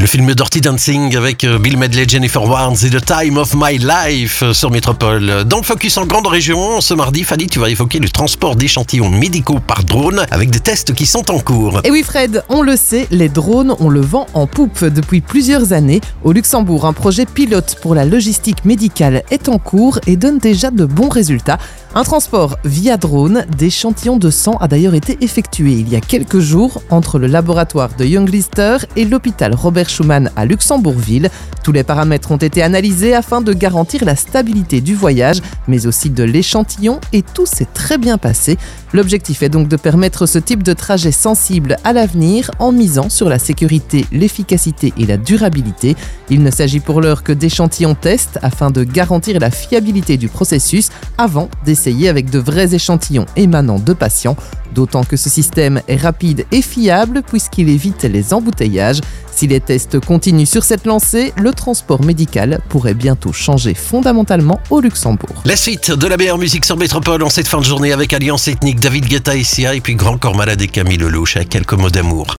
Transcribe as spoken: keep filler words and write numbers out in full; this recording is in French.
Le film Dirty Dancing avec Bill Medley, Jennifer Warnes et The Time of My Life sur Métropole. Dans le Focus en grande région, ce mardi, Fanny, tu vas évoquer le transport d'échantillons médicaux par drone avec des tests qui sont en cours. Et oui Fred, on le sait, les drones, on le vend en poupe depuis plusieurs années. Au Luxembourg, un projet pilote pour la logistique médicale est en cours et donne déjà de bons résultats. Un transport via drone d'échantillons de sang a d'ailleurs été effectué il y a quelques jours entre le laboratoire de Young Lister et l'hôpital Robert Schuman à Luxembourgville. Tous les paramètres ont été analysés afin de garantir la stabilité du voyage, mais aussi de l'échantillon, et tout s'est très bien passé. L'objectif est donc de permettre ce type de trajet sensible à l'avenir en misant sur la sécurité, l'efficacité et la durabilité. Il ne s'agit pour l'heure que d'échantillons tests afin de garantir la fiabilité du processus avant d'essayer avec de vrais échantillons émanant de patients. D'autant que ce système est rapide et fiable puisqu'il évite les embouteillages. Si les tests continuent sur cette lancée, le transport médical pourrait bientôt changer fondamentalement au Luxembourg. La suite de la meilleure musique sur Métropole en cette fin de journée avec Alliance Ethnique, David Guetta et Sia, et puis Grand Corps Malade et Camille Lelouch avec quelques mots d'amour.